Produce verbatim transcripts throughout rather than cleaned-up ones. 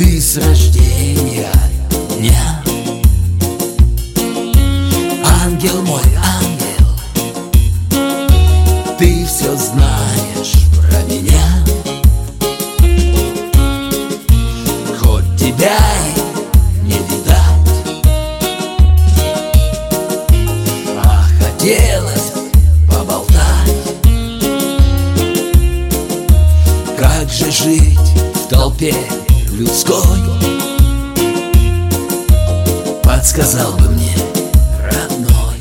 Ты с рождения дня, ангел мой, ангел, ты все знаешь про меня. Хоть тебя и не видать, а хотелось поболтать. Как же жить в толпе людской? Подсказал бы мне родной.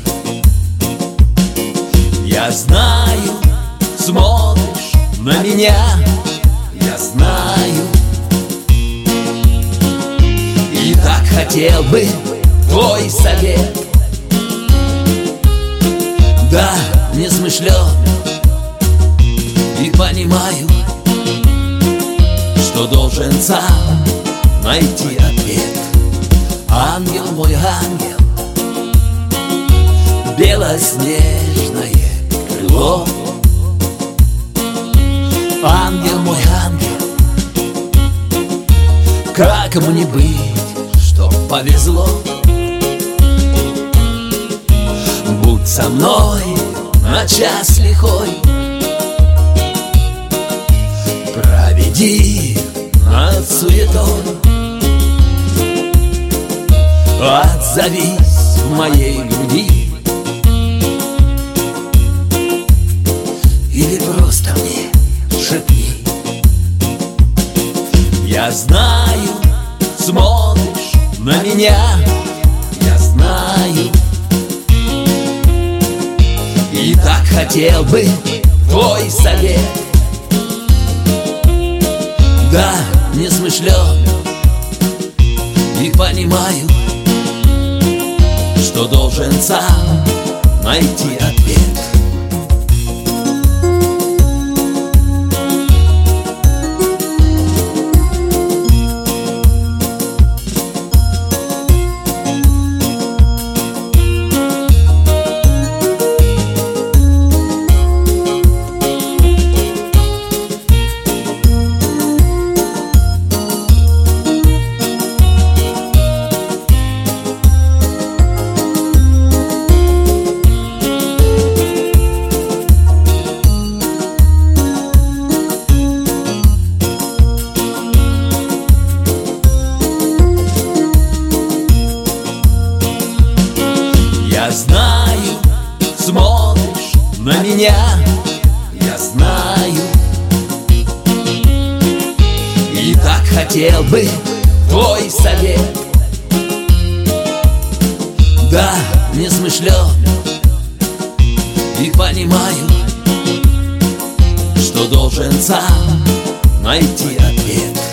Я знаю, смотришь на меня, я знаю, и так хотел бы твой совет. Да, не смышлен и понимаю, что должен сам найти ответ. Ангел мой, ангел, белоснежное крыло. Ангел мой, ангел, как ему не быть, чтоб повезло. Будь со мной на час лихой, проведи над суетой. Отзовись в моей груди или просто мне шепни. Я знаю, смотришь на меня, я знаю, и так хотел бы твой совет. Да, не смышлен и понимаю, что должен сам найти ответ. Я знаю, смотришь на меня, я знаю, и так хотел бы твой совет. Да, не смышлен и понимаю, что должен сам найти ответ.